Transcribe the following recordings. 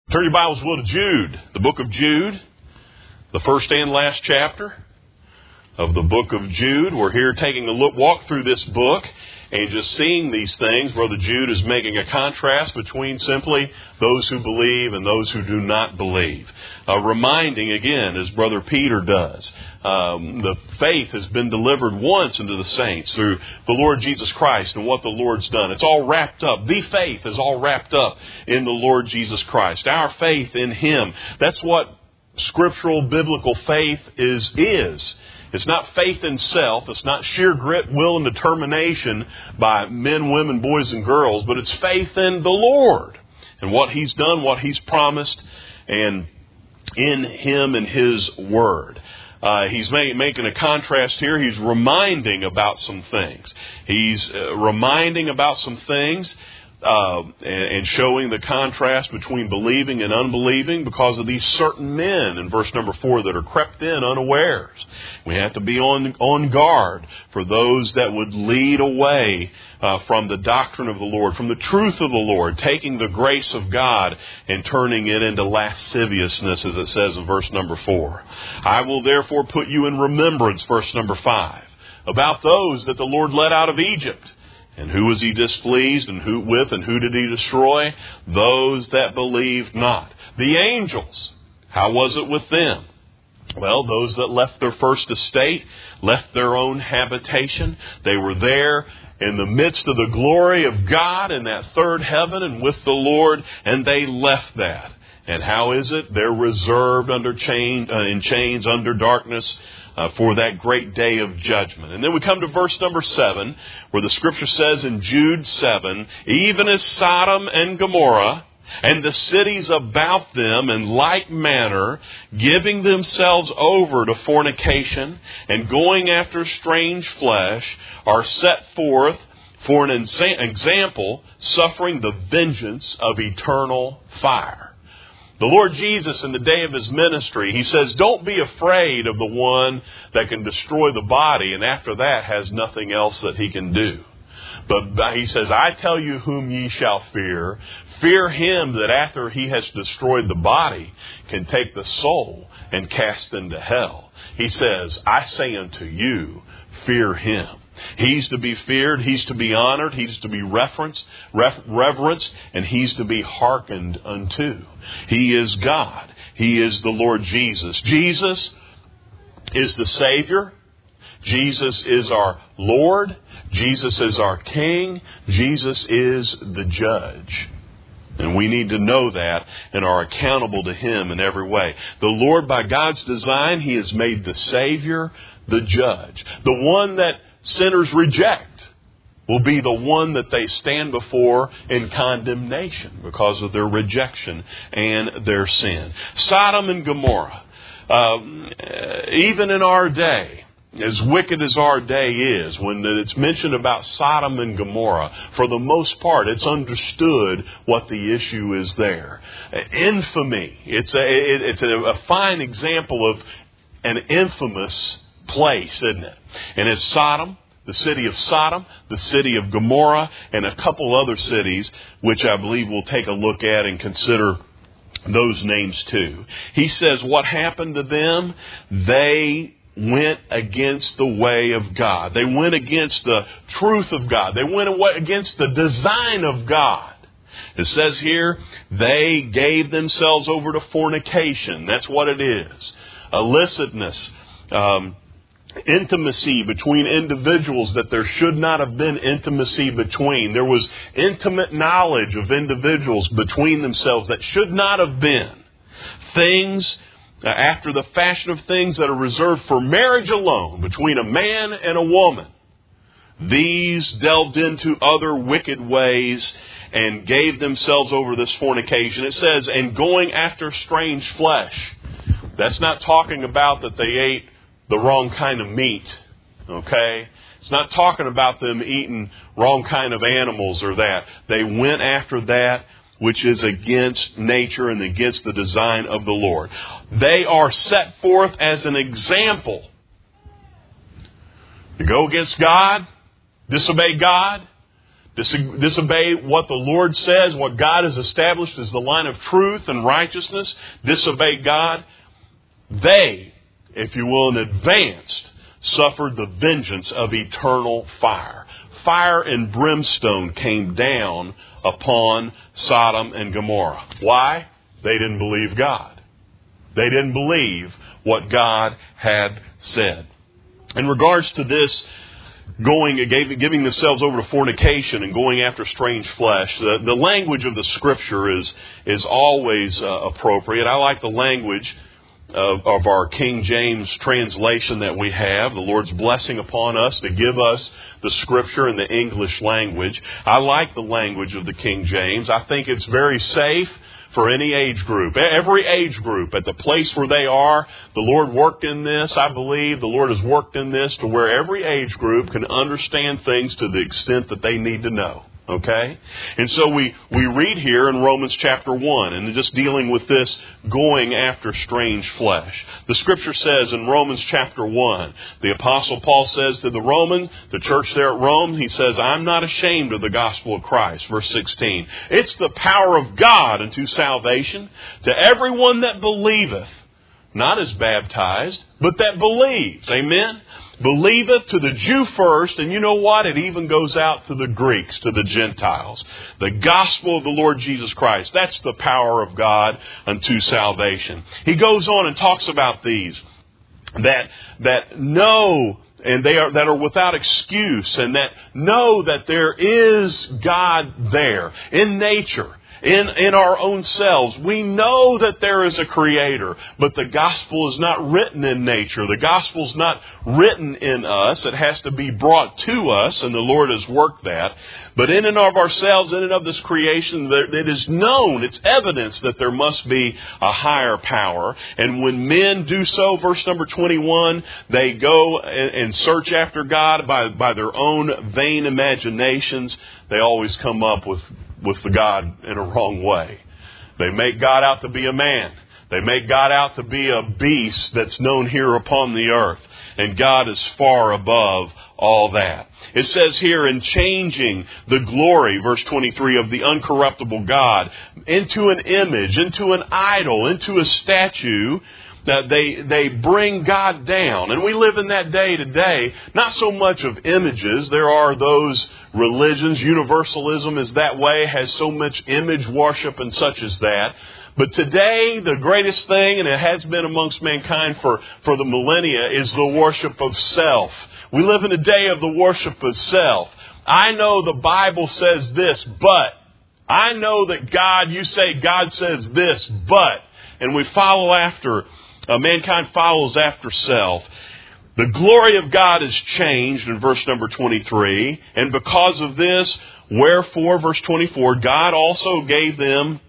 Turn your Bibles, will, to Jude, the book of Jude, the first and last chapter of the book of Jude. We're here taking a walk through this book and just seeing these things. Brother Jude is making a contrast between simply those who believe and those who do not believe. Reminding again, as Brother Peter does, the faith has been delivered once into the saints through the Lord Jesus Christ and what the Lord's done. It's all wrapped up. The faith is all wrapped up in the Lord Jesus Christ. Our faith in Him. That's what scriptural biblical faith is. It's not faith in self. It's not sheer grit, will, and determination by men, women, boys, and girls. But it's faith in the Lord and what He's done, what He's promised, and in Him and His Word. He's making a contrast here. He's reminding about some things. He's reminding about some things and showing the contrast between believing and unbelieving because of these certain men in verse number 4 that are crept in unawares. We have to be on guard for those that would lead away from the doctrine of the Lord, from the truth of the Lord, taking the grace of God and turning it into lasciviousness, as it says in verse number 4. I will therefore put you in remembrance, verse number 5, about those that the Lord led out of Egypt. And who was He displeased, and who did He destroy? Those that believed not. The angels, how was it with them? Well, those that left their first estate, left their own habitation. They were there in the midst of the glory of God in that third heaven and with the Lord, and they left that. And how is it? They're reserved in chains under darkness for that great day of judgment. And then we come to verse number 7, where the Scripture says in Jude 7, even as Sodom and Gomorrah and the cities about them in like manner, giving themselves over to fornication and going after strange flesh, are set forth for an example, suffering the vengeance of eternal fire. The Lord Jesus, in the day of His ministry, He says, don't be afraid of the one that can destroy the body, and after that has nothing else that He can do. But He says, I tell you whom ye shall fear. Fear Him that after He has destroyed the body, can take the soul and cast into hell. He says, I say unto you, fear Him. He's to be feared, He's to be honored, He's to be reverenced, and He's to be hearkened unto. He is God. He is the Lord Jesus. Jesus is the Savior. Jesus is our Lord. Jesus is our King. Jesus is the Judge. And we need to know that and are accountable to Him in every way. The Lord, by God's design, He has made the Savior the Judge. The one that sinners reject will be the one that they stand before in condemnation because of their rejection and their sin. Sodom and Gomorrah, even in our day, as wicked as our day is, when it's mentioned about Sodom and Gomorrah, for the most part, it's understood what the issue is there. Infamy, it's a fine example of an infamous place, isn't it? And it's Sodom, the city of Sodom, the city of Gomorrah, and a couple other cities, which I believe we'll take a look at and consider those names too. He says what happened to them? They went against the way of God. They went against the truth of God. They went against the design of God. It says here, they gave themselves over to fornication. That's what it is. Illicitness. Intimacy between individuals that there should not have been intimacy between. There was intimate knowledge of individuals between themselves that should not have been. Things after the fashion of things that are reserved for marriage alone between a man and a woman. These delved into other wicked ways and gave themselves over this fornication. It says, and going after strange flesh. That's not talking about that they ate the wrong kind of meat, okay? It's not talking about them eating wrong kind of animals or that. They went after that which is against nature and against the design of the Lord. They are set forth as an example. You go against God, disobey God, disobey what the Lord says, what God has established as the line of truth and righteousness, disobey God, they, if you will, in advance, suffered the vengeance of eternal fire. Fire and brimstone came down upon Sodom and Gomorrah. Why? They didn't believe God. They didn't believe what God had said. In regards to this, giving themselves over to fornication and going after strange flesh, the language of the Scripture is always appropriate. I like the language of our King James translation that we have, the Lord's blessing upon us to give us the Scripture in the English language. I like the language of the King James. I think it's very safe for any age group. Every age group, at the place where they are, the Lord worked in this. I believe the Lord has worked in this to where every age group can understand things to the extent that they need to know. Okay? And so we read here in Romans chapter 1, and just dealing with this going after strange flesh. The Scripture says in Romans chapter 1, the Apostle Paul says to the Roman, the church there at Rome, he says, I'm not ashamed of the gospel of Christ. Verse 16. It's the power of God unto salvation to everyone that believeth, not as baptized, but that believes. Amen? Believeth to the Jew first, and you know what? It even goes out to the Greeks, to the Gentiles. The gospel of the Lord Jesus Christ. That's the power of God unto salvation. He goes on and talks about these that know, and that are without excuse, and that know that there is God there in nature. In our own selves. We know that there is a Creator, but the gospel is not written in nature. The gospel is not written in us. It has to be brought to us, and the Lord has worked that. But in and of ourselves, in and of this creation, it is known, it's evidence that there must be a higher power. And when men do so, verse number 21, they go and search after God by their own vain imaginations. They always come up with the God in a wrong way. They make God out to be a man. They make God out to be a beast that's known here upon the earth. And God is far above all that. It says here, in changing the glory, verse 23, of the uncorruptible God into an image, into an idol, into a statue, that they bring God down. And we live in that day today, not so much of images. There are those religions, universalism is that way, has so much image worship and such as that. But today, the greatest thing, and it has been amongst mankind for the millennia, is the worship of self. We live in a day of the worship of self. I know the Bible says this, but. I know that you say God says this, but. And we follow after mankind follows after self. The glory of God is changed in verse number 23. And because of this, wherefore, verse 24, God also gave them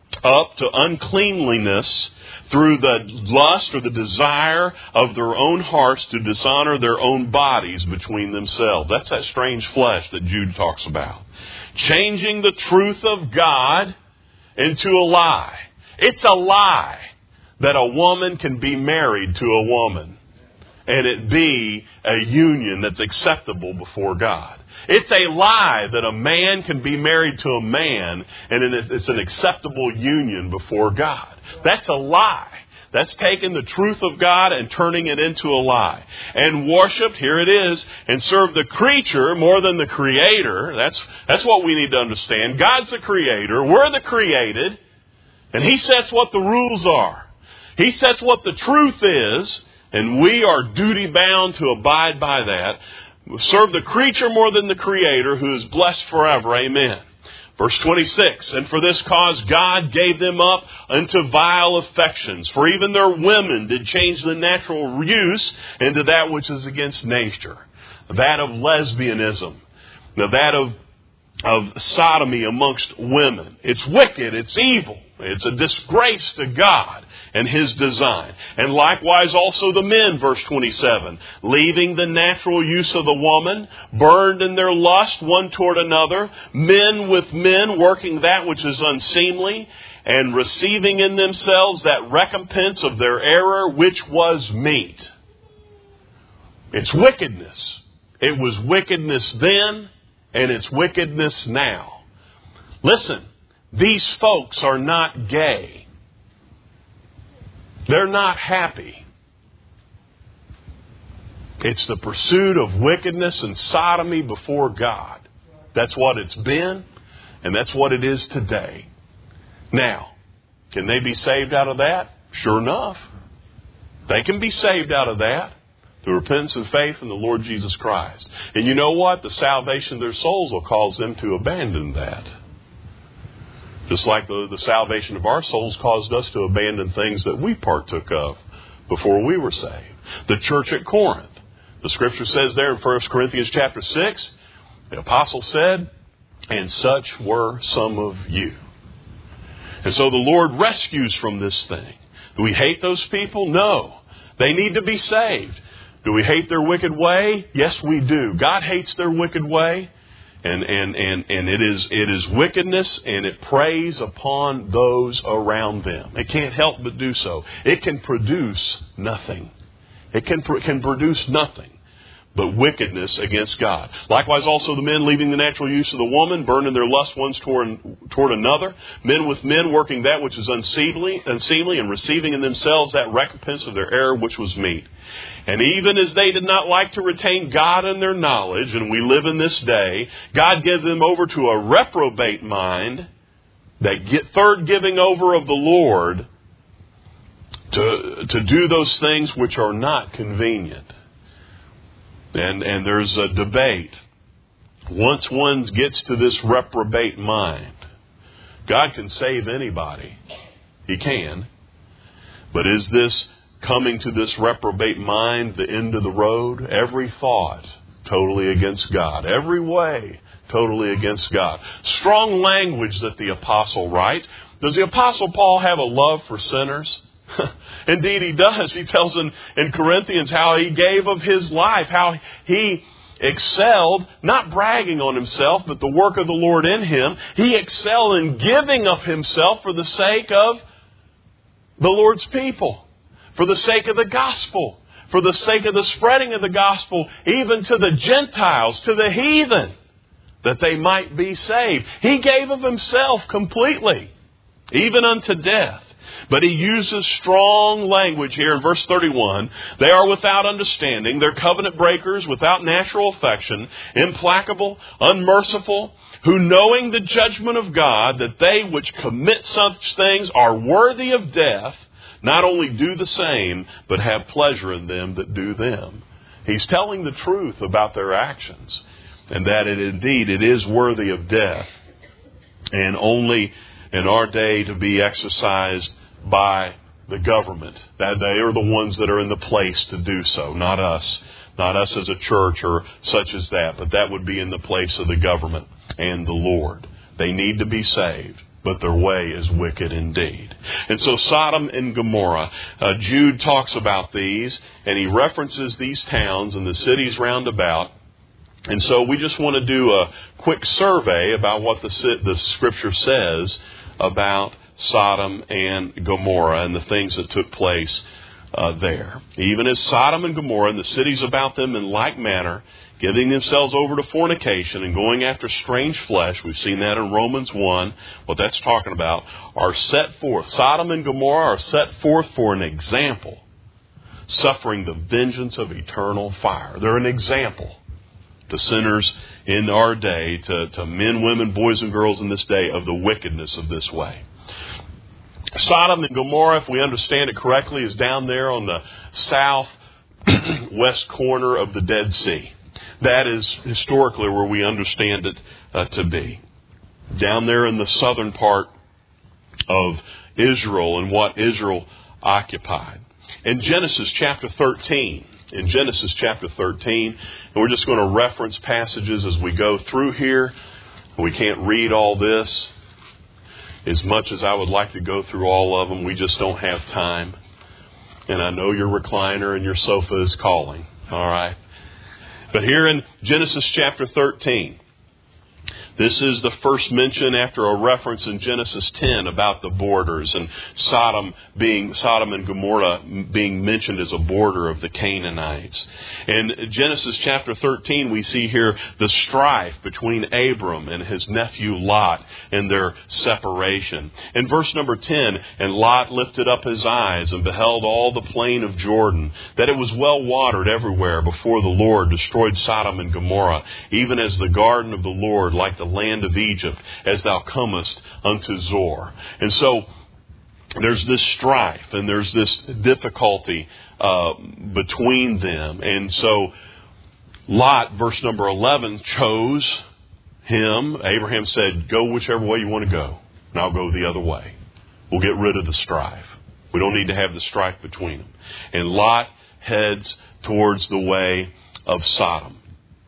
up to uncleanliness through the lust or the desire of their own hearts to dishonor their own bodies between themselves. That's that strange flesh that Jude talks about. Changing the truth of God into a lie. It's a lie that a woman can be married to a woman and it be a union that's acceptable before God. It's a lie that a man can be married to a man and it's an acceptable union before God. That's a lie. That's taking the truth of God and turning it into a lie. And worshipped, here it is, and served the creature more than the Creator. That's what we need to understand. God's the Creator. We're the created. And He sets what the rules are. He sets what the truth is, and we are duty-bound to abide by that. Serve the creature more than the Creator, who is blessed forever. Amen. Verse 26, and for this cause God gave them up unto vile affections. For even their women did change the natural use into that which is against nature. That of lesbianism. That of sodomy amongst women. It's wicked. It's evil. It's a disgrace to God and His design. And likewise also the men, verse 27, leaving the natural use of the woman, burned in their lust one toward another, men with men working that which is unseemly, and receiving in themselves that recompense of their error which was meet. It's wickedness. It was wickedness then, and it's wickedness now. Listen, these folks are not gay. They're not happy. It's the pursuit of wickedness and sodomy before God. That's what it's been, and that's what it is today. Now, can they be saved out of that? Sure enough. They can be saved out of that through repentance and faith in the Lord Jesus Christ. And you know what? The salvation of their souls will cause them to abandon that. Just like the salvation of our souls caused us to abandon things that we partook of before we were saved. The church at Corinth. The Scripture says there in 1 Corinthians chapter 6, the apostle said, and such were some of you. And so the Lord rescues from this thing. Do we hate those people? No. They need to be saved. Do we hate their wicked way? Yes, we do. God hates their wicked way. And it is wickedness, and it preys upon those around them. It can't help but do so. It can produce nothing. It can produce nothing but wickedness against God. Likewise also the men leaving the natural use of the woman, burning their lust ones toward another. Men with men working that which is unseemly, and receiving in themselves that recompense of their error which was meet. And even as they did not like to retain God in their knowledge, and we live in this day, God gave them over to a reprobate mind, that third giving over of the Lord, to do those things which are not convenient. And there's a debate. Once one gets to this reprobate mind, God can save anybody. He can. But is this coming to this reprobate mind the end of the road? Every thought totally against God. Every way totally against God. Strong language that the apostle writes. Does the apostle Paul have a love for sinners? Indeed, he does. He tells in Corinthians how he gave of his life, how he excelled, not bragging on himself, but the work of the Lord in him. He excelled in giving of himself for the sake of the Lord's people, for the sake of the gospel, for the sake of the spreading of the gospel, even to the Gentiles, to the heathen, that they might be saved. He gave of himself completely, even unto death. But he uses strong language here in verse 31. They are without understanding. They're covenant breakers, without natural affection, implacable, unmerciful, who knowing the judgment of God, that they which commit such things are worthy of death, not only do the same, but have pleasure in them that do them. He's telling the truth about their actions, and that it is worthy of death, and only in our day to be exercised by the government. That they are the ones that are in the place to do so, not us. Not us as a church or such as that, but that would be in the place of the government and the Lord. They need to be saved, but their way is wicked indeed. And so Sodom and Gomorrah, Jude talks about these, and he references these towns and the cities round about. And so we just want to do a quick survey about what the Scripture says about Sodom and Gomorrah and the things that took place there. Even as Sodom and Gomorrah and the cities about them in like manner, giving themselves over to fornication and going after strange flesh, we've seen that in Romans 1, what that's talking about, are set forth. Sodom and Gomorrah are set forth for an example, suffering the vengeance of eternal fire. They're an example to sinners in our day, to men, women, boys, and girls in this day, of the wickedness of this way. Sodom and Gomorrah, if we understand it correctly, is down there on the southwest corner of the Dead Sea. That is historically where we understand it to be. Down there in the southern part of Israel and what Israel occupied. In Genesis chapter 13, and we're just going to reference passages as we go through here. We can't read all this. As much as I would like to go through all of them, we just don't have time. And I know your recliner and your sofa is calling. All right. But here in Genesis chapter 13, This is the first mention after a reference in Genesis 10 about the borders and Sodom and Gomorrah being mentioned as a border of the Canaanites. In Genesis chapter 13, we see here the strife between Abram and his nephew Lot and their separation. In verse number 10, and Lot lifted up his eyes and beheld all the plain of Jordan, that it was well watered everywhere before the Lord destroyed Sodom and Gomorrah, even as the garden of the Lord, like the land of Egypt, as thou comest unto Zor. And so there's this strife and there's this difficulty between them. And so Lot, verse number 11, chose him. Abraham said, go whichever way you want to go, and I'll go the other way. We'll get rid of the strife. We don't need to have the strife between them. And Lot heads towards the way of Sodom.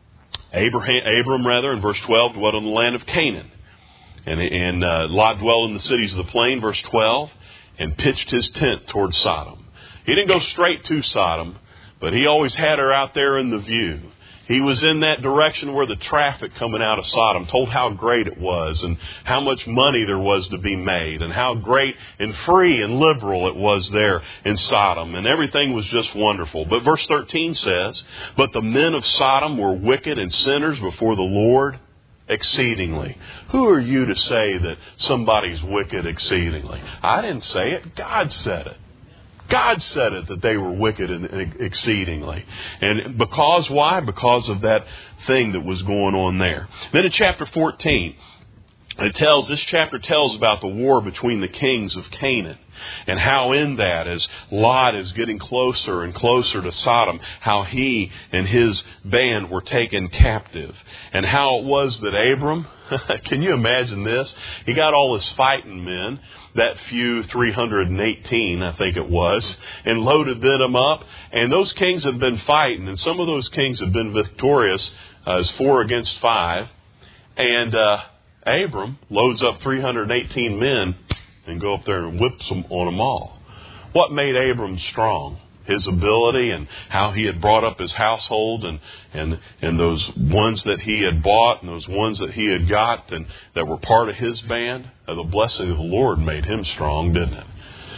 Abram, in verse 12, dwelt in the land of Canaan. And Lot dwelt in the cities of the plain, verse 12, and pitched his tent towards Sodom. He didn't go straight to Sodom, but he always had her out there in the view. He was in that direction where the traffic coming out of Sodom told how great it was and how much money there was to be made and how great and free and liberal it was there in Sodom. And everything was just wonderful. But verse 13 says, but the men of Sodom were wicked and sinners before the Lord exceedingly. Who are you to say that somebody's wicked exceedingly? I didn't say it. God said it. God said it, that they were wicked and exceedingly. And because, why? Because of that thing that was going on there. Then in chapter 14, this chapter tells about the war between the kings of Canaan. And how in that, as Lot is getting closer and closer to Sodom, how he and his band were taken captive. And how it was that Abram, can you imagine this? He got all his fighting men, that few 318, I think it was, and loaded them up. And those kings have been fighting, and some of those kings have been victorious as 4 against 5. And Abram loads up 318 men and go up there and whips them on them all. What made Abram strong? His ability and how he had brought up his household and those ones that he had bought and those ones that he had got and that were part of his band. The blessing of the Lord made him strong, didn't it?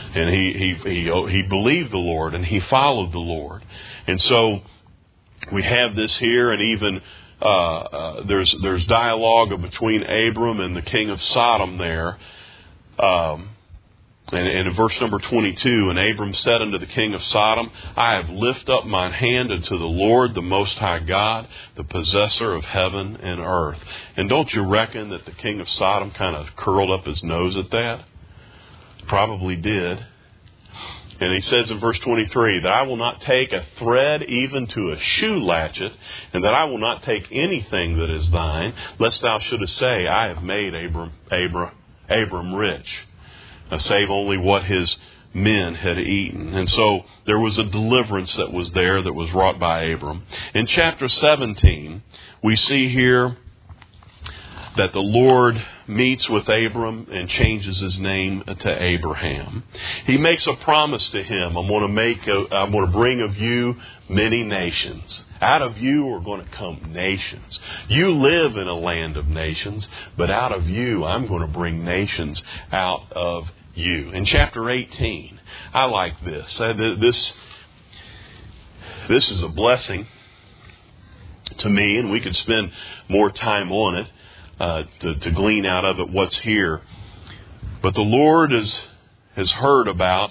And he believed the Lord and he followed the Lord. And so we have this here, and even there's dialogue between Abram and the king of Sodom there. And in verse number 22, and Abram said unto the king of Sodom, I have lifted up mine hand unto the Lord, the Most High God, the possessor of heaven and earth. And don't you reckon that the king of Sodom kind of curled up his nose at that? Probably did. And he says in verse 23, that I will not take a thread even to a shoe latchet, and that I will not take anything that is thine, lest thou shouldest say, I have made Abram rich, save only what his men had eaten. And so there was a deliverance that was there that was wrought by Abram. In chapter 17, we see here that the Lord meets with Abram and changes his name to Abraham. He makes a promise to him. I'm going to bring of you many nations. Out of you are going to come nations. You live in a land of nations, but out of you I'm going to bring nations out of you. In chapter 18, I like this. This is a blessing to me, and we could spend more time on it. To glean out of it what's here. But the Lord has heard about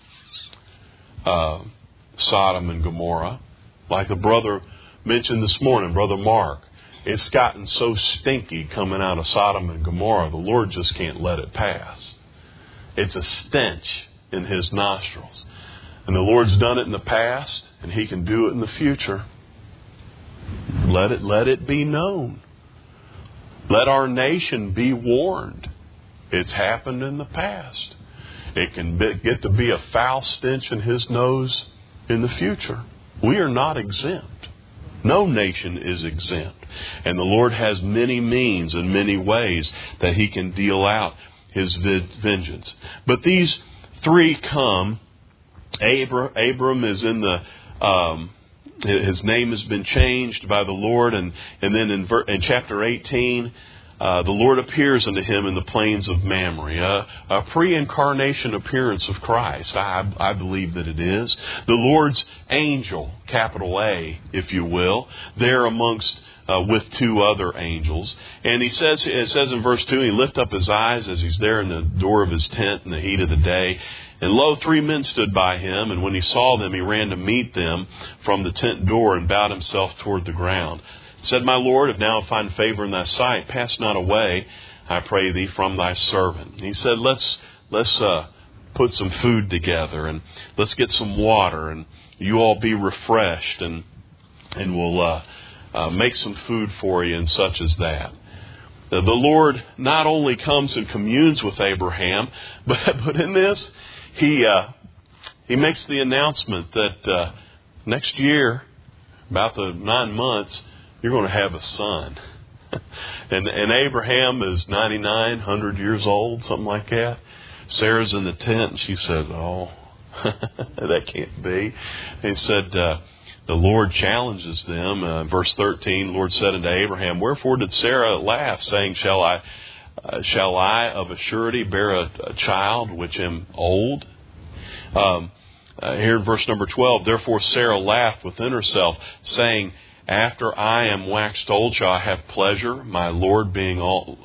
Sodom and Gomorrah. Like the brother mentioned this morning, Brother Mark. It's gotten so stinky coming out of Sodom and Gomorrah, the Lord just can't let it pass. It's a stench in His nostrils. And the Lord's done it in the past, and He can do it in the future. Let it be known. Let our nation be warned. It's happened in the past. It can get to be a foul stench in His nose in the future. We are not exempt. No nation is exempt. And the Lord has many means and many ways that He can deal out His vengeance. But these three come. Abram is in the... his name has been changed by the Lord. And then in chapter 18, the Lord appears unto him in the plains of Mamre, a pre-incarnation appearance of Christ. I believe that it is. The Lord's angel, capital A, if you will, there amongst with two other angels. And it says in verse 2, he lifted up his eyes as he's there in the door of his tent in the heat of the day. And lo, 3 men stood by him, and when he saw them, he ran to meet them from the tent door and bowed himself toward the ground. Said, My Lord, if now I find favor in thy sight, pass not away, I pray thee, from thy servant. And he said, let's put some food together, and let's get some water, and you all be refreshed, and we'll make some food for you, and such as that. The Lord not only comes and communes with Abraham, but in this, he makes the announcement that next year, about the 9 months, you're going to have a son. and Abraham is 99, 100 years old, something like that. Sarah's in the tent, and she said, oh, that can't be. And he said, the Lord challenges them. Verse 13, the Lord said unto Abraham, Wherefore did Sarah laugh, saying, Shall I of a surety bear a child which am old? Here in verse number 12, Therefore Sarah laughed within herself, saying, After I am waxed old, shall I have pleasure, my Lord being old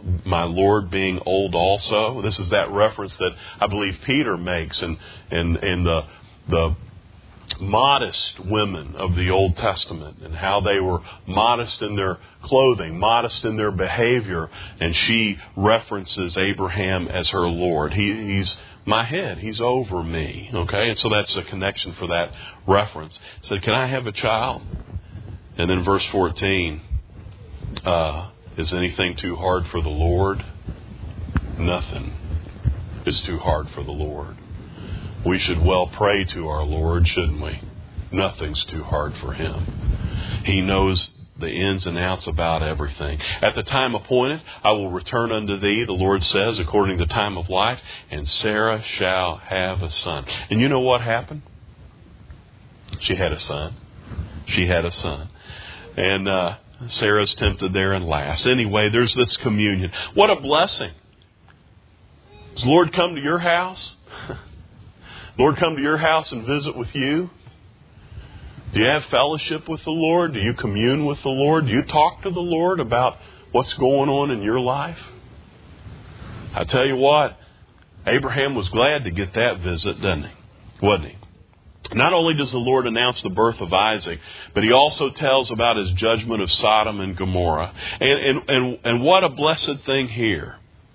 also? This is that reference that I believe Peter makes in the modest women of the Old Testament, and how they were modest in their clothing, modest in their behavior, and she references Abraham as her Lord. He's my head. He's over me. Okay, and so that's a connection for that reference. Said, can I have a child? And then verse 14, is anything too hard for the Lord? Nothing is too hard for the Lord. We should well pray to our Lord, shouldn't we? Nothing's too hard for Him. He knows the ins and outs about everything. At the time appointed, I will return unto thee, the Lord says, according to the time of life, and Sarah shall have a son. And you know what happened? She had a son. She had a son. And Sarah's tempted there and laughs. Anyway, there's this communion. What a blessing. Does the Lord come to your house? Lord come to your house and visit with you? Do you have fellowship with the Lord? Do you commune with the Lord? Do you talk to the Lord about what's going on in your life? I tell you what, Abraham was glad to get that visit, didn't he? Wasn't he? Not only does the Lord announce the birth of Isaac, but He also tells about His judgment of Sodom and Gomorrah. And what a blessed thing here.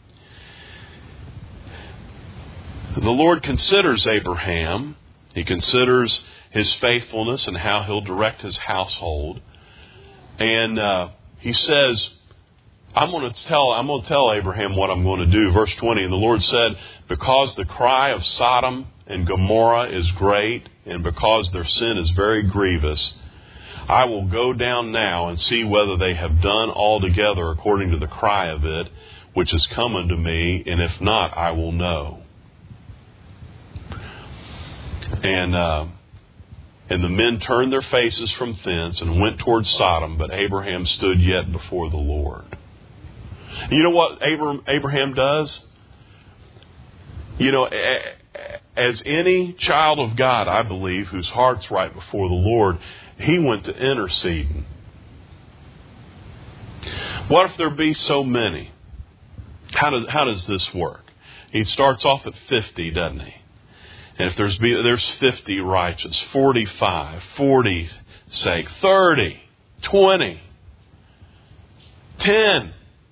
The Lord considers Abraham. He considers his faithfulness and how He'll direct his household. And He says, I'm going to tell Abraham what I'm going to do. Verse 20, and the Lord said, Because the cry of Sodom and Gomorrah is great, and because their sin is very grievous, I will go down now and see whether they have done altogether according to the cry of it, which is come unto me, and if not, I will know. And the men turned their faces from thence and went toward Sodom, but Abraham stood yet before the Lord. And you know what Abraham does? You know, as any child of God, I believe, whose heart's right before the Lord, he went to interceding. What if there be so many? How does this work? He starts off at 50, doesn't he? And if there's 50 righteous, 45, 40 sake, 30, 20, 10.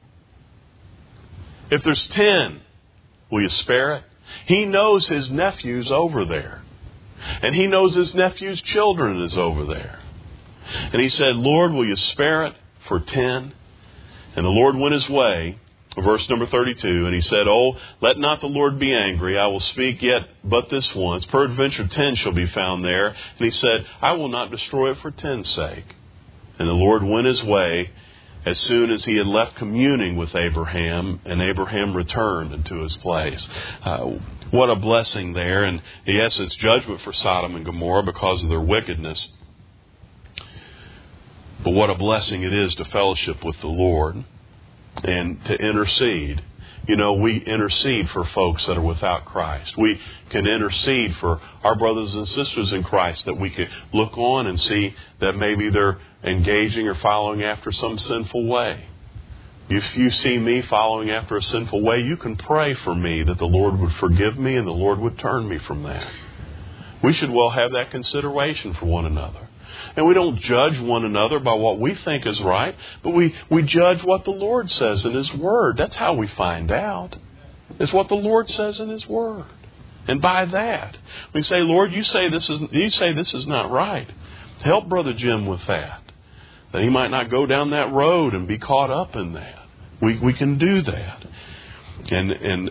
If there's 10, will you spare it? He knows his nephew's over there. And he knows his nephew's children is over there. And he said, Lord, will you spare it for 10? And the Lord went his way. Verse number 32, and he said, Oh, let not the Lord be angry. I will speak yet but this once. Peradventure 10 shall be found there. And he said, I will not destroy it for 10's sake. And the Lord went his way as soon as he had left communing with Abraham, and Abraham returned into his place. What a blessing there. And yes, it's judgment for Sodom and Gomorrah because of their wickedness. But what a blessing it is to fellowship with the Lord. and to intercede. You know, we intercede for folks that are without Christ. We can intercede for our brothers and sisters in Christ that we can look on and see that maybe they're engaging or following after some sinful way. If you see me following after a sinful way, you can pray for me that the Lord would forgive me and the Lord would turn me from that. We should well have that consideration for one another. And we don't judge one another by what we think is right, but we judge what the Lord says in His Word. That's how we find out. It's what the Lord says in His Word. And by that, we say, Lord, you say this is not right. Help Brother Jim with that he might not go down that road and be caught up in that. We can do that. And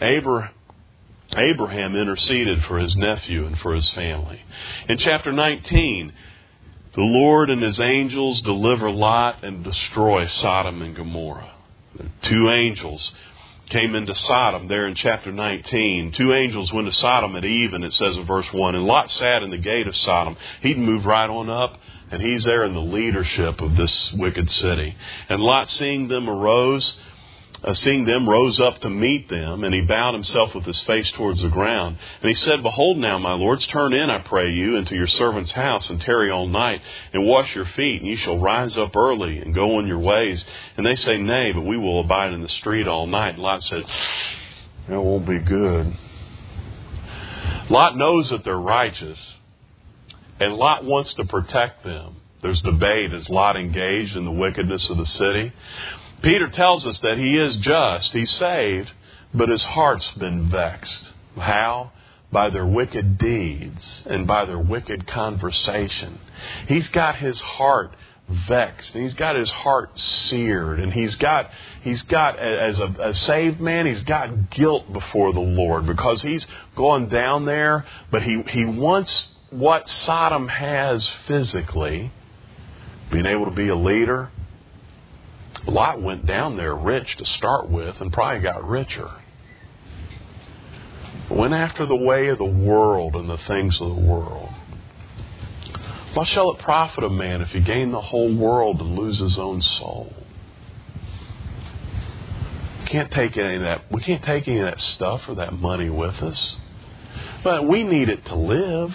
Abraham interceded for his nephew and for his family. In chapter 19, the Lord and His angels deliver Lot and destroy Sodom and Gomorrah. Two angels came into Sodom there in chapter 19. Two angels went to Sodom at even, it says in verse 1. And Lot sat in the gate of Sodom. He'd moved right on up, and he's there in the leadership of this wicked city. And Lot, seeing them, rose up to meet them, and he bowed himself with his face towards the ground. And he said, Behold now, my lords, turn in, I pray you, into your servant's house, and tarry all night, and wash your feet, and you shall rise up early, and go on your ways. And they say, Nay, but we will abide in the street all night. And Lot said, That won't be good. Lot knows that they're righteous, and Lot wants to protect them. There's debate. Is Lot engaged in the wickedness of the city? Peter tells us that he is just, he's saved, but his heart's been vexed. How? By their wicked deeds and by their wicked conversation. He's got his heart vexed, and he's got his heart seared, and he's got as a saved man, he's got guilt before the Lord because he's gone down there, but he wants what Sodom has physically, being able to be a leader. Lot went down there rich to start with and probably got richer. Went after the way of the world and the things of the world. What shall it profit a man if he gain the whole world and lose his own soul? We can't take any of that stuff or that money with us. But we need it to live.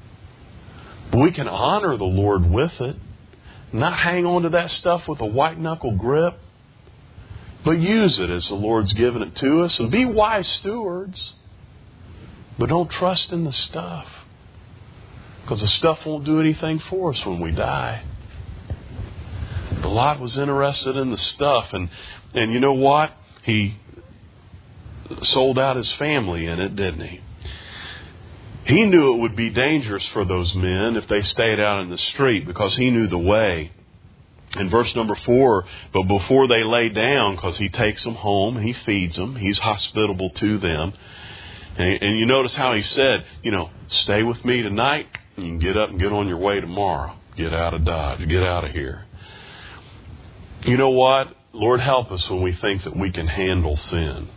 But we can honor the Lord with it. Not hang on to that stuff with a white-knuckle grip, but use it as the Lord's given it to us. And be wise stewards, but don't trust in the stuff, because the stuff won't do anything for us when we die. But Lot was interested in the stuff, and you know what? He sold out his family in it, didn't he? He knew it would be dangerous for those men if they stayed out in the street, because he knew the way. In verse number 4, but before they lay down, because he takes them home, he feeds them, he's hospitable to them. And you notice how he said, stay with me tonight, and you can get up and get on your way tomorrow. Get out of Dodge, get out of here. You know what? Lord, help us when we think that we can handle sin.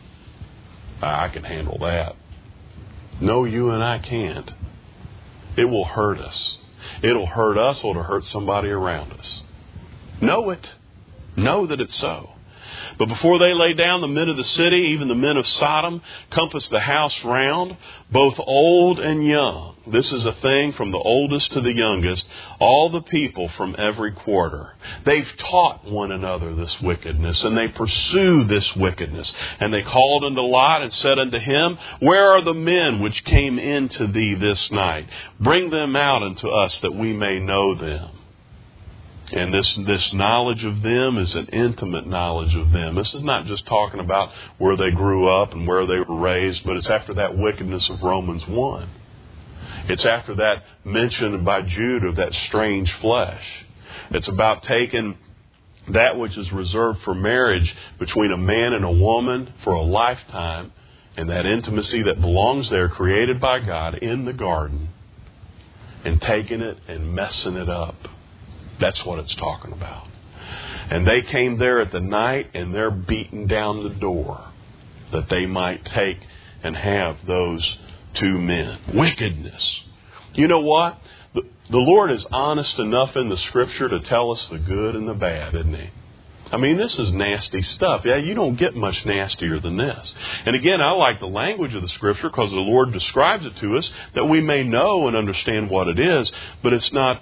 I can handle that. No, you and I can't. It will hurt us. It'll hurt us or it'll hurt somebody around us. Know it. Know that it's so. But before they lay down, the men of the city, even the men of Sodom, compassed the house round, both old and young. This is a thing from the oldest to the youngest, all the people from every quarter. They've taught one another this wickedness, and they pursue this wickedness. And they called unto Lot and said unto him, Where are the men which came into thee this night? Bring them out unto us that we may know them. And this knowledge of them is an intimate knowledge of them. This is not just talking about where they grew up and where they were raised, but it's after that wickedness of Romans 1. It's after that mention by Jude of that strange flesh. It's about taking that which is reserved for marriage between a man and a woman for a lifetime, and that intimacy that belongs there, created by God in the garden, and taking it and messing it up. That's what it's talking about. And they came there at the night, and they're beating down the door that they might take and have those two men. Wickedness. You know what? The Lord is honest enough in the Scripture to tell us the good and the bad, isn't He? I mean, this is nasty stuff. Yeah, you don't get much nastier than this. And again, I like the language of the Scripture because the Lord describes it to us that we may know and understand what it is, but it's not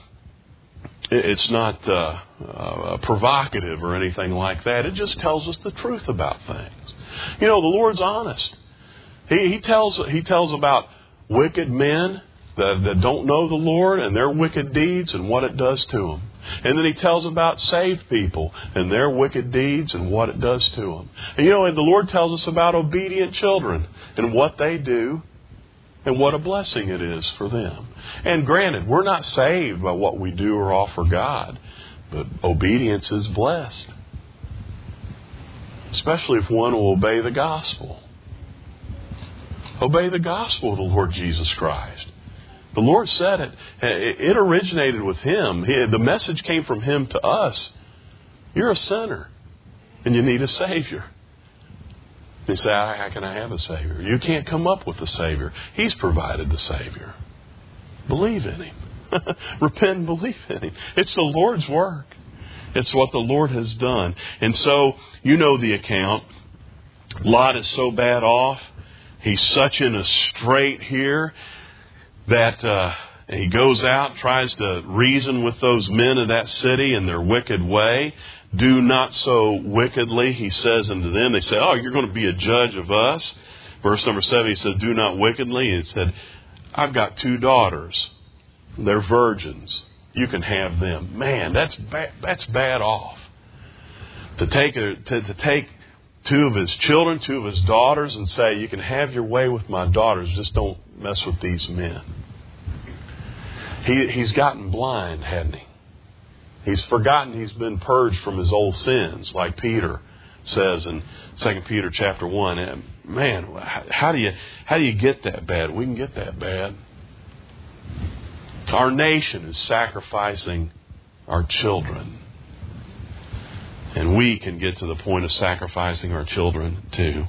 provocative or anything like that. It just tells us the truth about things. You know, the Lord's honest. He tells about wicked men that don't know the Lord and their wicked deeds and what it does to them. And then He tells about saved people and their wicked deeds and what it does to them. And you know, and the Lord tells us about obedient children and what they do and what a blessing it is for them. And granted, we're not saved by what we do or offer God, but obedience is blessed. Especially if one will obey the gospel. Obey the gospel of the Lord Jesus Christ. The Lord said it. It originated with Him. The message came from Him to us. You're a sinner and you need a Savior. You say, how can I have a Savior? You can't come up with a Savior. He's provided the Savior. Believe in Him. Repent and believe in Him. It's the Lord's work. It's what the Lord has done. And so, you know the account. Lot is so bad off. He's such in a strait here that he goes out, tries to reason with those men of that city in their wicked way. Do not so wickedly, he says unto them. They say, oh, you're going to be a judge of us. Verse number 7, he says, do not wickedly. And he said, I've got 2 daughters. They're virgins. You can have them. Man, that's bad off. To take 2 of his children, 2 of his daughters, and say, you can have your way with my daughters, just don't mess with these men. He's gotten blind, hadn't he? He's forgotten he's been purged from his old sins, like Peter says in 2 Peter chapter 1. And man, how do you get that bad? We can get that bad. Our nation is sacrificing our children. And we can get to the point of sacrificing our children too.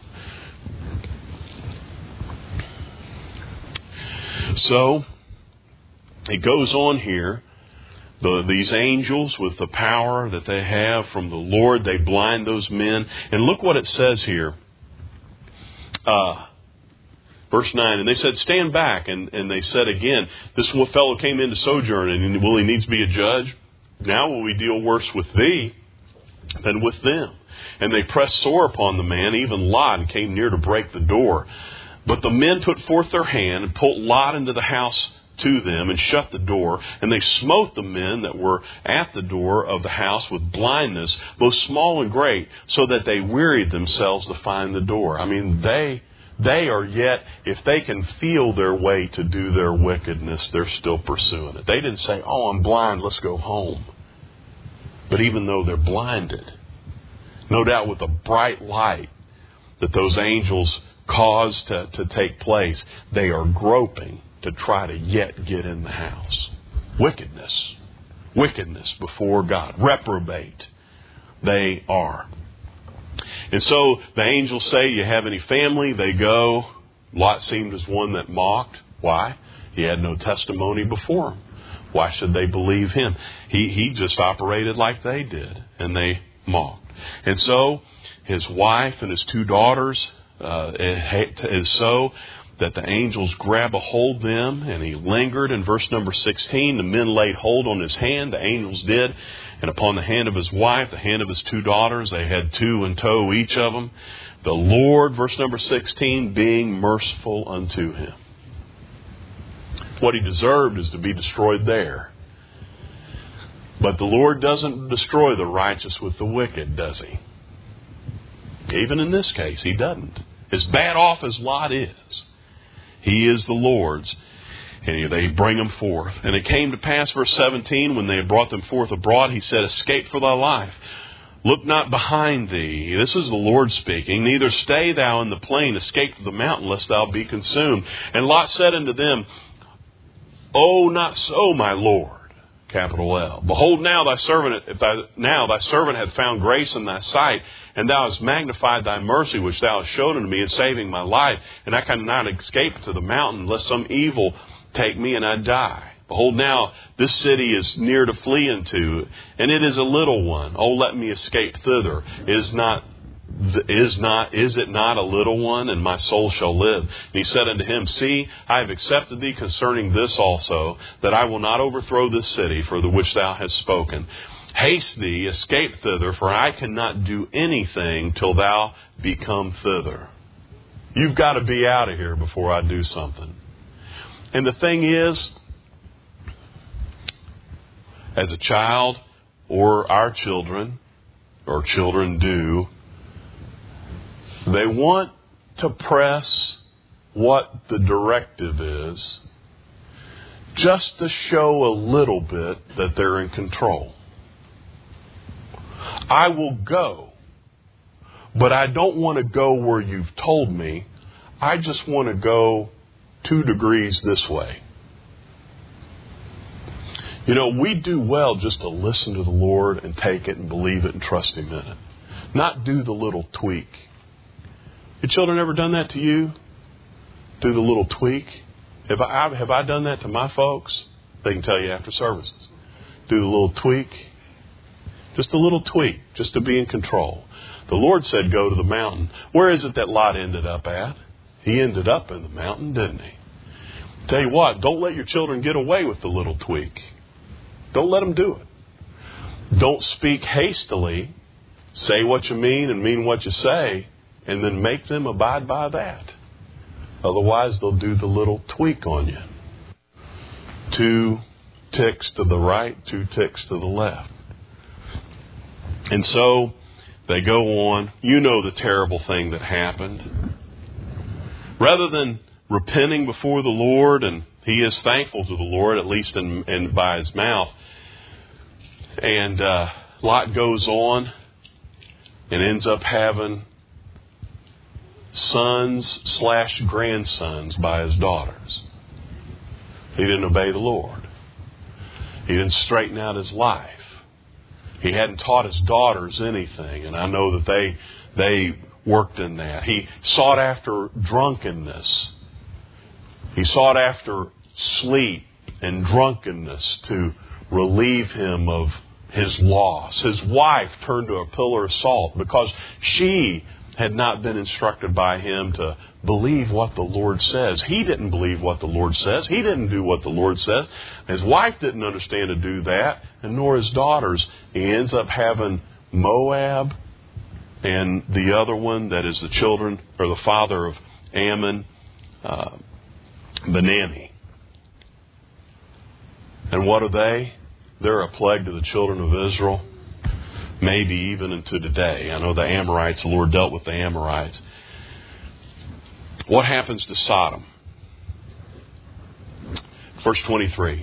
So, it goes on here. These angels, with the power that they have from the Lord, they blind those men. And look what it says here. Verse 9, and they said, stand back. And they said again, this fellow came in to sojourn, and will he needs be a judge? Now will we deal worse with thee than with them? And they pressed sore upon the man, even Lot, and came near to break the door. But the men put forth their hand and pulled Lot into the house to them and shut the door. And they smote the men that were at the door of the house with blindness, both small and great, so that they wearied themselves to find the door. I mean, they are yet, if they can feel their way to do their wickedness, they're still pursuing it. They didn't say, oh, I'm blind, let's go home. But even though they're blinded, no doubt with the bright light that those angels caused to take place, they are groping to try to yet get in the house. Wickedness before God. Reprobate they are. And so the angels say, you have any family? They go. Lot seemed as one that mocked. Why? He had no testimony before him. Why should they believe him? He just operated like they did, and they mocked. And so his wife and his 2 daughters, it is so that the angels grab a hold of them, and he lingered. In verse number 16, the men laid hold on his hand, the angels did, and upon the hand of his wife, the hand of his 2 daughters. They had 2 in tow, each of them. The Lord, verse number 16, being merciful unto him. What he deserved is to be destroyed there. But the Lord doesn't destroy the righteous with the wicked, does he? Even in this case, he doesn't. As bad off as Lot is, he is the Lord's. And they bring him forth. And it came to pass, verse 17, when they had brought them forth abroad, he said, escape for thy life. Look not behind thee. This is the Lord speaking. Neither stay thou in the plain. Escape to the mountain, lest thou be consumed. And Lot said unto them, Oh, not so, my Lord. Capital L. Behold, now thy servant hath found grace in thy sight, and thou hast magnified thy mercy, which thou hast showed unto me in saving my life. And I cannot escape to the mountain, lest some evil take me and I die. Behold, now this city is near to flee into, and it is a little one. Oh, let me escape thither. Is it not a little one, and my soul shall live? And he said unto him, See, I have accepted thee concerning this also, that I will not overthrow this city for the which thou hast spoken. Haste thee, escape thither, for I cannot do anything till thou be come thither. You've got to be out of here before I do something. And the thing is, as a child, or our children, or children do, they want to press what the directive is just to show a little bit that they're in control. I will go, but I don't want to go where you've told me. I just want to go 2 degrees this way. You know, we do well just to listen to the Lord and take it and believe it and trust Him in it. Not do the little tweak. Your children ever done that to you? Do the little tweak? Have I done that to my folks? They can tell you after services. Do the little tweak. Just a little tweak, just to be in control. The Lord said go to the mountain. Where is it that Lot ended up at? He ended up in the mountain, didn't he? Tell you what, don't let your children get away with the little tweak. Don't let them do it. Don't speak hastily. Say what you mean and mean what you say, and then make them abide by that. Otherwise, they'll do the little tweak on you. 2 ticks to the right, 2 ticks to the left. And so they go on. You know the terrible thing that happened. Rather than repenting before the Lord, and he is thankful to the Lord, at least in by his mouth, and Lot goes on and ends up having sons/grandsons by his daughters. He didn't obey the Lord. He didn't straighten out his life. He hadn't taught his daughters anything, and I know that they worked in that. He sought after drunkenness. He sought after sleep and drunkenness to relieve him of his loss. His wife turned to a pillar of salt because she had not been instructed by him to believe what the Lord says. He didn't believe what the Lord says. He didn't do what the Lord says. His wife didn't understand to do that, and nor his daughters. He ends up having Moab and the other one that is the children or the father of Ammon, Benami. And what are they? They're a plague to the children of Israel. Maybe even into today. I know the Amorites, the Lord dealt with the Amorites. What happens to Sodom? Verse 23.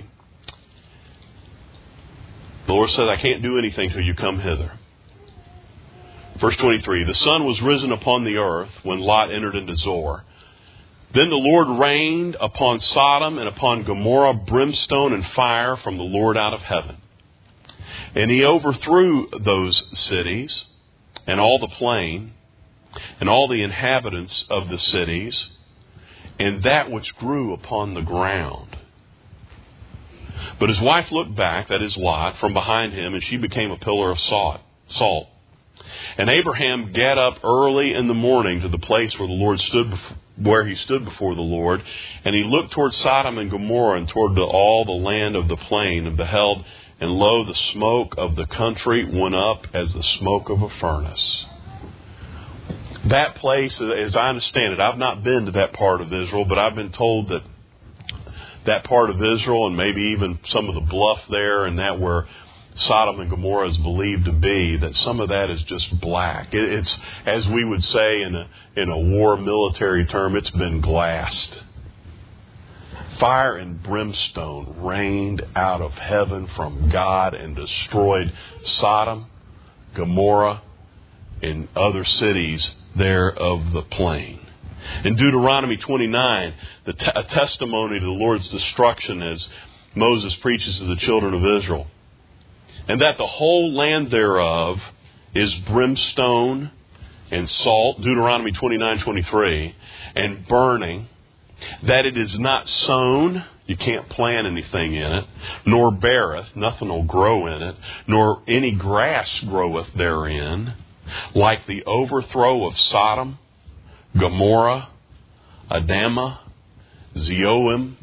The Lord said, I can't do anything till you come hither. Verse 23. The sun was risen upon the earth when Lot entered into Zoar. Then the Lord rained upon Sodom and upon Gomorrah brimstone and fire from the Lord out of heaven. And he overthrew those cities and all the plain and all the inhabitants of the cities and that which grew upon the ground. But his wife looked back, that is Lot, from behind him, and she became a pillar of salt. And Abraham gat up early in the morning to the place where the Lord where he stood before the Lord, and he looked toward Sodom and Gomorrah and toward all the land of the plain, and beheld, and lo, the smoke of the country went up as the smoke of a furnace. That place, as I understand it, I've not been to that part of Israel, but I've been told that that part of Israel, and maybe even some of the bluff there, and that where Sodom and Gomorrah is believed to be, that some of that is just black. It's, as we would say in a war military term, it's been glassed. Fire and brimstone rained out of heaven from God and destroyed Sodom, Gomorrah, and other cities there of the plain. In Deuteronomy 29, a testimony to the Lord's destruction as Moses preaches to the children of Israel. And that the whole land thereof is brimstone and salt, Deuteronomy 29:23, and burning. that it is not sown, you can't plant anything in it, nor beareth, nothing will grow in it, nor any grass groweth therein, like the overthrow of Sodom, Gomorrah, Admah, Zeboim,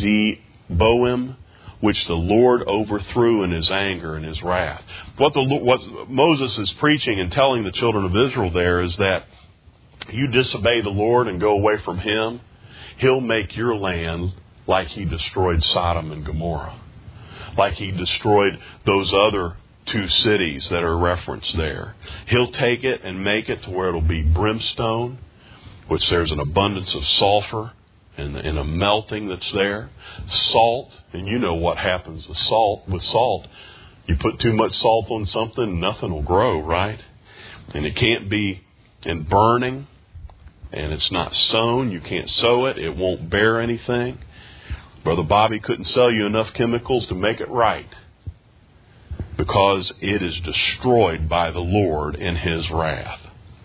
which the Lord overthrew in His anger and His wrath. What Moses is preaching and telling the children of Israel there is that you disobey the Lord and go away from Him, He'll make your land like He destroyed Sodom and Gomorrah, like He destroyed those other two cities that are referenced there. He'll take it and make it to where it'll be brimstone, which there's an abundance of sulfur and a melting that's there. Salt, and you know what happens to salt. With salt, you put too much salt on something, nothing will grow, right? And it can't be in burning, and it's not sown. You can't sow it. It won't bear anything. Brother Bobby couldn't sell you enough chemicals to make it right, because it is destroyed by the Lord in His wrath.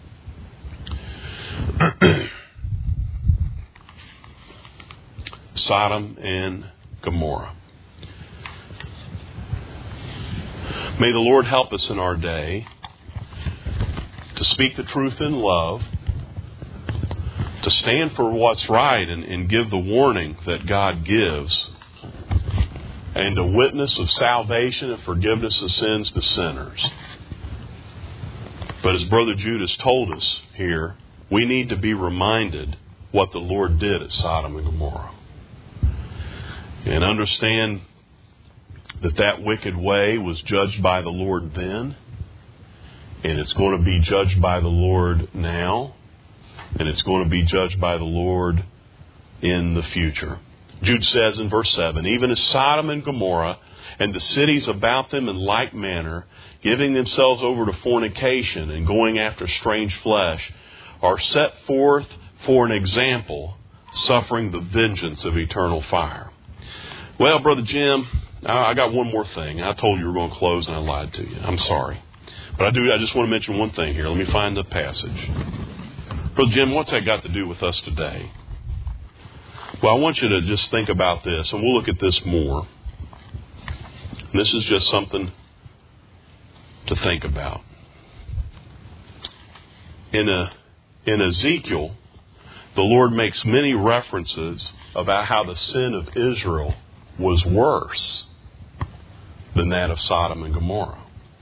Sodom and Gomorrah. May the Lord help us in our day to speak the truth in love, to stand for what's right and give the warning that God gives, and a witness of salvation and forgiveness of sins to sinners. But as Brother Jude has told us here, we need to be reminded what the Lord did at Sodom and Gomorrah. And understand that that wicked way was judged by the Lord then, and it's going to be judged by the Lord now, and it's going to be judged by the Lord in the future. Jude says in verse 7, even as Sodom and Gomorrah and the cities about them in like manner, giving themselves over to fornication and going after strange flesh, are set forth for an example, suffering the vengeance of eternal fire. Well, Brother Jim, I got one more thing. I told you we were going to close and I lied to you. I'm sorry. But I just want to mention one thing here. Let me find the passage. Brother Jim, what's that got to do with us today? Well, I want you to just think about this, and we'll look at this more. And this is just something to think about. In Ezekiel, the Lord makes many references about how the sin of Israel was worse than that of Sodom and Gomorrah.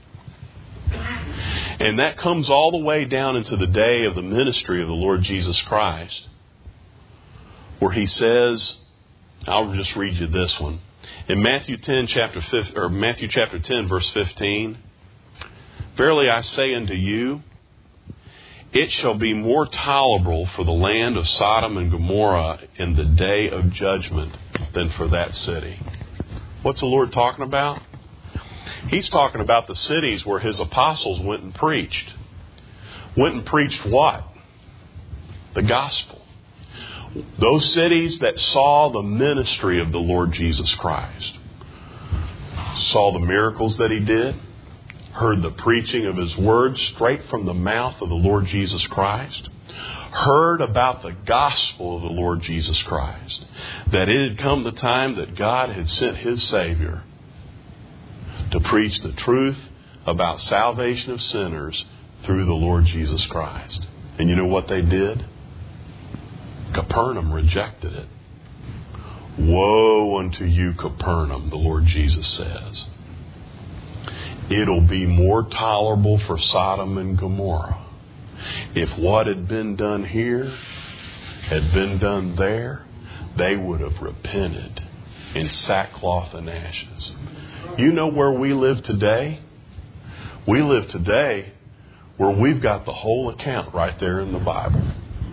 And that comes all the way down into the day of the ministry of the Lord Jesus Christ, where He says, I'll just read you this one. In Matthew chapter 10, verse 15, verily I say unto you, it shall be more tolerable for the land of Sodom and Gomorrah in the day of judgment than for that city. What's the Lord talking about? He's talking about the cities where His apostles went and preached. Went and preached what? The gospel. Those cities that saw the ministry of the Lord Jesus Christ. Saw the miracles that He did. Heard the preaching of His word straight from the mouth of the Lord Jesus Christ. Heard about the gospel of the Lord Jesus Christ. That it had come the time that God had sent His Savior to preach the truth about salvation of sinners through the Lord Jesus Christ. And you know what they did? Capernaum rejected it. Woe unto you, Capernaum, the Lord Jesus says. It'll be more tolerable for Sodom and Gomorrah if what had been done here had been done there. They would have repented in sackcloth and ashes. You know where we live today? We live today where we've got the whole account right there in the Bible.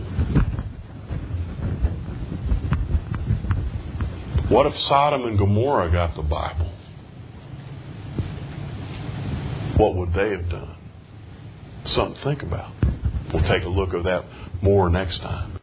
What if Sodom and Gomorrah got the Bible? What would they have done? Something to think about. We'll take a look at that more next time.